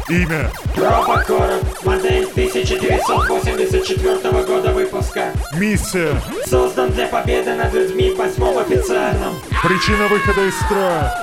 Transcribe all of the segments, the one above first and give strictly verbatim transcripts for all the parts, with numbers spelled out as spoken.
Имя. Робокороб, модель тысяча девятьсот восемьдесят четвёртого года выпуска. Миссия. Создан для победы над людьми в восьмом официальном. Причина выхода из строя.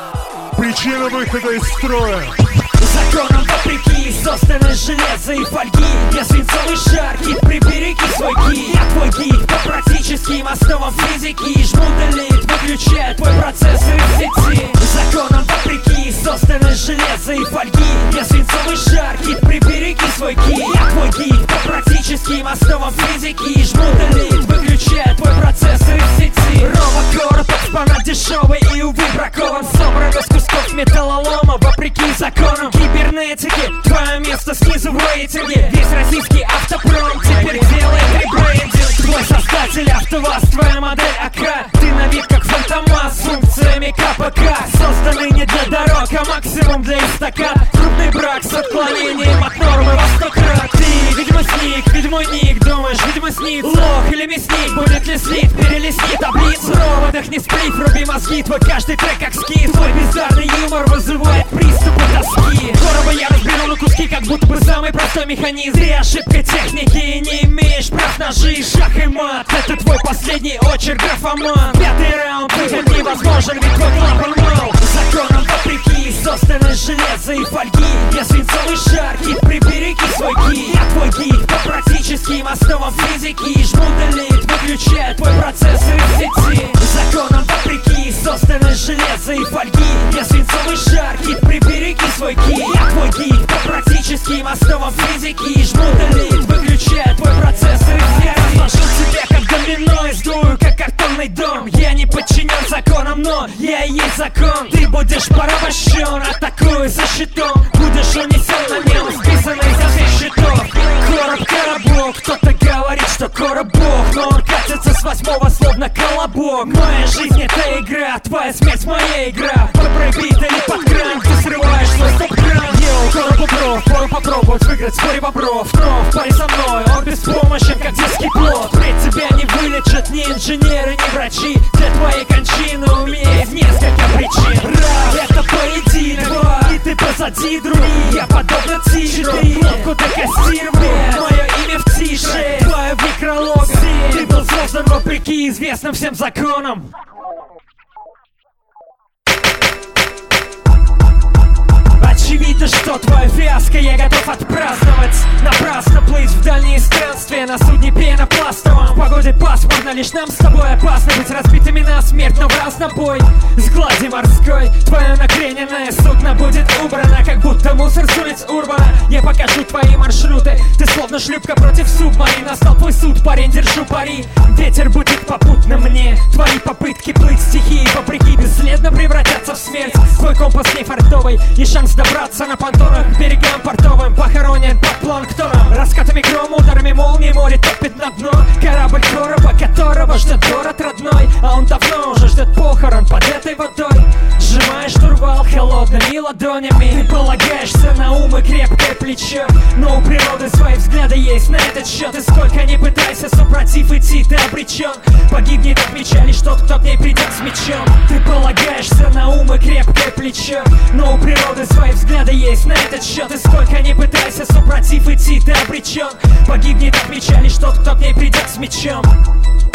Причина выхода из строя. Законом вопреки, созданы из железа и фольги. Я свинцовый шар, кит, прибереги свой ки. Я твой гид по практическим основам физики. Жму делит, выключает твой процессор из сети. Законом вопреки, созданы из железа и фольги. Я свинцовый шар, кит, прибереги свой ки. Я твой гид по практическим основам физики. Жму делит, выключает твой процессор из сети. Робокороб, экспонат дешевый и, увы, бракован. Собран из кусков металлолома, вопреки законам кибернетики. Твое место снизу в рейтинге. Весь российский автопром теперь делает ребрендинг. Твой создатель АвтоВАЗ, твоя модель АК. Ты на вид как Фантомас с функциями КПК. Созданы не для дорог, а максимум для эстакад. Крупный брак с отклонением от нормы во сто крат. Ты, видимо, сник, видимо, ник. Думаешь, видимо, снит лох или мясник. Будет ли слит, перелистни таблицу. Проводах не сплит, вруби мозги. Твой каждый трек как скит. Твой bizarный юмор вызывает приступы тоски. Короба я разберу на куски, как будто бы самый простой механизм. Ты ошибка техники, не имеешь прав ножи. Шах и мат, это твой последний очерк, графоман. Пятый раунд, выход невозможен, ведь твой клапан мал. Законом вопреки, созданы из железа и фольги. Я свинцовый шар, кит, прибереги свой ки. Я твой гид по практическим основам физики. Жму делит, выключает твой процессор из сети. Законом вопреки, созданы из железа и фольги. Я свинцовый шар, кит, прибереги свой ки. Я твой гид по практическим основам физики. Жму делит, выключает твой процессор из сети. Я разложил тебя как домино и сдую как картонный дом. Я не подчинен законам, но я и есть закон. Ты будешь порабощен, атакую со щитом. Будешь унесен на нем, списанный со всех счетов. Короб, коробок, кто-то говорит, что короб бог, но он катится с восьмого словно колобок. Моя жизнь это игра, твоя смерть моя игра. Под пробит или под кран, ты срываешь свой стоп-кран. Йоу, коробу бро, пору попробовать выиграть в споре бобров. Но в паре со мной, он беспомощен, как детский плод. Впредь тебя не вылечат ни инженеры, ни врачи. Для твоей кончины у меня есть несколько причин. Раз, это поединок. Два, и ты позади других. Я подобно тигру, кнопку декастировать. Мое имя в тише, твое в некролог. Ты был создан вопреки известным всем законам. Очевидно, что твоя фиаско я готов отпраздновать. Напрасно плыть в дальние странствия на судне пенопластовом. В погоде пасмурно, лишь нам с тобой опасно быть разбитыми на смерть, но в разнобой. С глади морской твое накрененное судно будет убрано, как будто мусор с улиц Урбана. Я покажу твои маршруты, ты словно шлюпка против субмарин. Настал твой суд, парень, держу пари. Ветер будет попутно мне. Твои попытки плыть стихии вопреки бесследно превратятся в смерть. Твой компас не фартовый, и шанс добраться на понтонах к берегам портовым похоронен под планктоном. Раскатами грома, ударами молнии море топит на дно. Корабль короба, которого ждет город родной, а он давно уже ждет похорон под этой водой. Сжимаешь штурвал холодными ладонями. Ты полагаешься на ум и крепкое плечо, но у природы свои взгляды есть на этот счет. И сколько ни пытайся супротив идти, ты обречен. Погибнет от меча лишь тот, кто к ней придет с мечом. Ты полагаешься на ум и крепкое плечо, но у природы свои взгляды есть на этот счет. И сколько ни пытайся супротив идти, ты обречен. Погибнет от меча лишь тот, кто к ней придет с мечом.